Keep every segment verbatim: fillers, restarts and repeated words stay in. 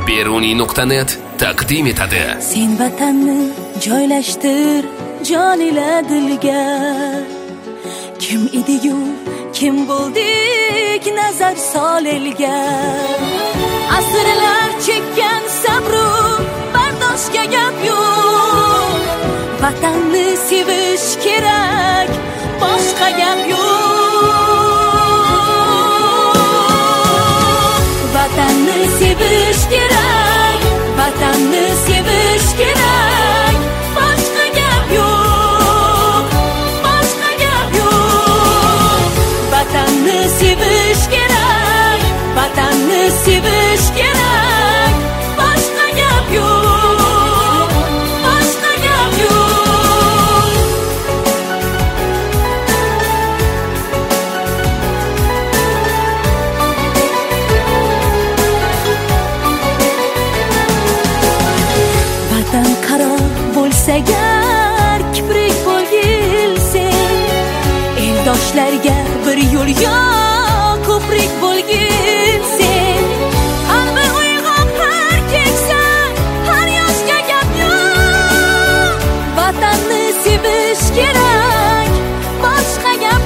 beruniy nuqta net taqdim etadi. Sen vatanni joylashtir jon ila dilga. Kim ediyu, kim bo'ldik, nazar sol elga. Asrlar chekkan sabru bardoshga gap yo'q. Vatanni sevish kerak, boshqa gap yo'q. Vatanni sevish kerak, vatanni sevish kerak, boshqa gap yo'q, boshqa gap yo'q. Vatanni sevish kerak, vatanni sevish kerak, boshqa gap yo'q, boshqa gap yo'q. Vatan qaro bo'lsa gar, kiprik bo'lgilsen, eldoshlarga bir yo'l yo'q, ko'prik bo'lgilsen. Qalbi uyg'oq har keksa, har yoshga gap yo'q. Vatanni sevish kerak, boshqa gap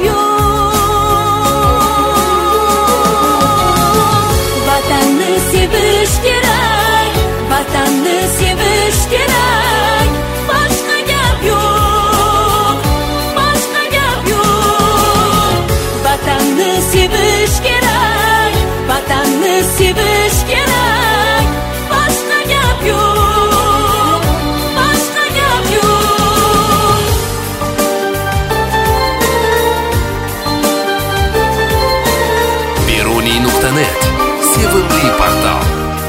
yo'q. Vatanni sevish kerak, vatanni sevish kerak, boshqa gap yo'q, boshqa gap yo'q. Vatanni sevish kerak, vatanni sevish kerak, boshqa gap yo'q, boshqa gap yo'q. beruniy nuqta net sevimli portal.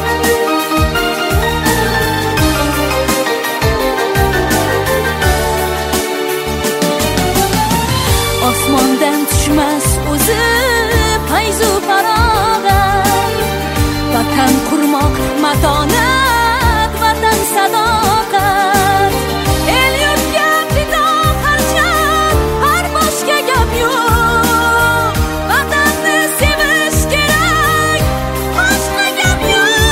Osmondan tushmas o'zi fayzu farog'at. Vatan qurmoq matonat, vatan sadoqat. El yurtga fido qilgan har boshqa gap yo'q. Vatanni sevish kerak, boshqa gap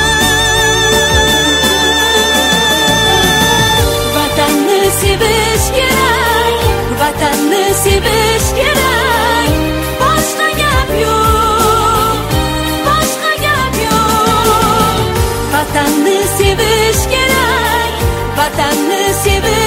yo'q. Vatanni sevish kerak, vatanni sevish kerak, boshqa gap yo'q, boshqa gap yo'q. Vatanni sevish kerak, vatanni sevish